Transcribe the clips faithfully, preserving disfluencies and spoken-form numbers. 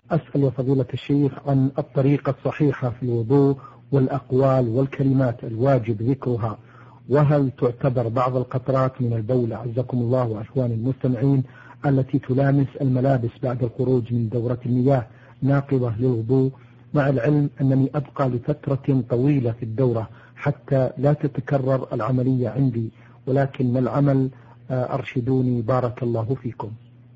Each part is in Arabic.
أسأل يا فضيلة الشيخ عن الطريقة الصحيحة في الوضوء والأقوال والكلمات الواجب ذكرها، وهل تعتبر بعض القطرات من البول أعزكم الله وأخواني المستمعين التي تلامس الملابس بعد الخروج من دورة المياه ناقضة للوضوء، مع العلم أنني أبقى لفترة طويلة في الدورة حتى لا تتكرر العملية عندي، ولكن ما العمل؟ أرشدوني بارك الله فيكم.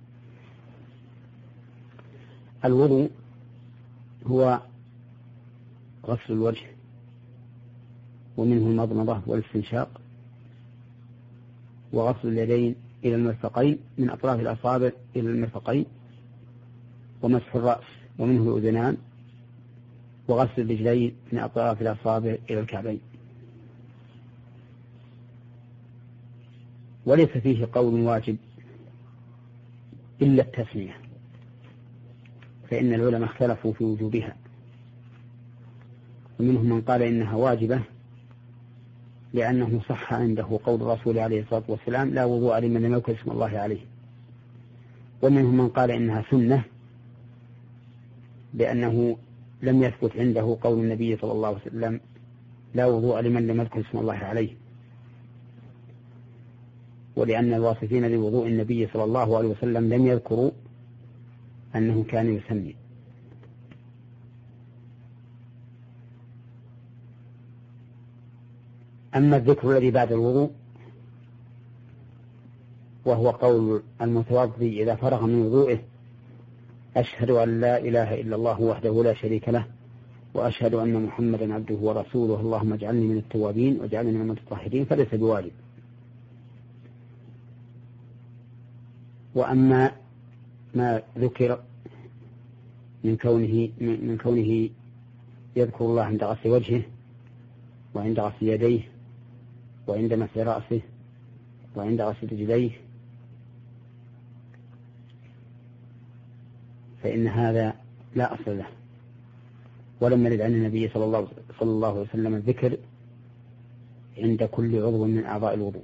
الوضوء هو غسل الوجه ومنه المضمضة والاستنشاق، وغسل اليدين إلى المرفقين من أطراف الأصابع إلى المرفقين، ومسح الرأس ومنه الأذنان، وغسل الرجلين من أطراف الأصابع إلى الكعبين. وليس فيه قول واجب إلا التسمية، فإن العلماء اختلفوا في وجوبها، ومنهم من قال إنها واجبة لأنه صح عنده قول الرسول عليه الصلاة والسلام: لا وضوء لمن لم يذكر اسم الله عليه. ومنهم من قال إنها سنة لأنه لم يثبت عنده قول النبي صلى الله عليه وسلم: لا وضوء لمن لم يذكر اسم الله عليه، ولأن الواصفين لوضوء النبي صلى الله عليه وسلم لم يذكروا أنه كان يسمي. أما الذكر الذي بعد الوضوء وهو قول المتوضي إذا فرغ من وضوئه: أشهد أن لا إله إلا الله وحده لا شريك له، وأشهد أن محمدا عبده ورسوله، اللهم اجعلني من التوابين واجعلني من المتطهرين، فليس بواجب. وأما ما ذكر من كونه من كونه يذكر الله عند غسل وجهه وعند غسل يديه وعند مسح رأسه وعند غسل رجليه، فإن هذا لا أصل له، ولم يرد عن النبي صلى الله صلى الله عليه وسلم الذكر عند كل عضو من أعضاء الوضوء.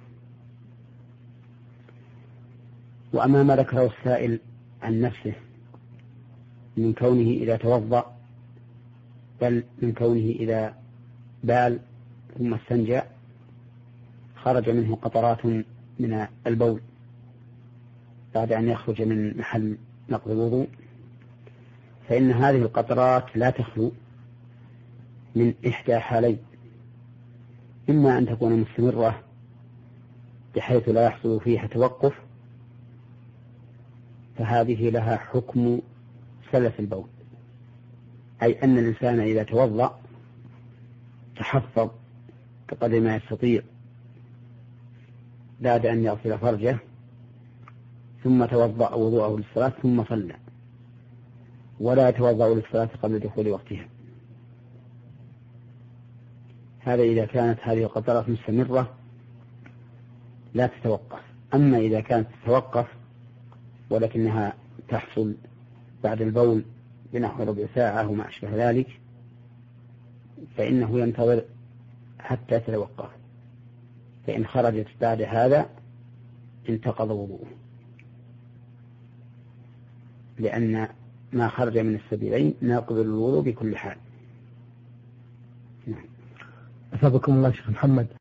وأما ما ذكره السائل عن نفسه من كونه إذا توضأ، بل من كونه إذا بال ثم استنجى خرج منه قطرات من البول بعد أن يخرج من محل نقض الوضوء، فإن هذه القطرات لا تخلو من إحدى حالين: إما أن تكون مستمرة بحيث لا يحصل فيها توقف، فهذه لها حكم سلس البول، أي أن الإنسان إذا توضأ تحفظ بقدر ما يستطيع بعد أن يغسل فرجه، ثم توضأ وضوءه للصلاة ثم صلى، ولا يتوضأ للصلاة قبل دخول وقتها. هذا إذا كانت هذه القطرات مستمرة لا تتوقف. أما إذا كانت تتوقف ولكنها تحصل بعد البول بنحو ربع ساعة وما أشبه ذلك، فإنه ينتظر حتى تتوقف، فإن خرجت بعد هذا انتقض وضوءه، لأن ما خرج من السبيلين ناقض الوضوء بكل حال. أثابكم الله شيخ محمد.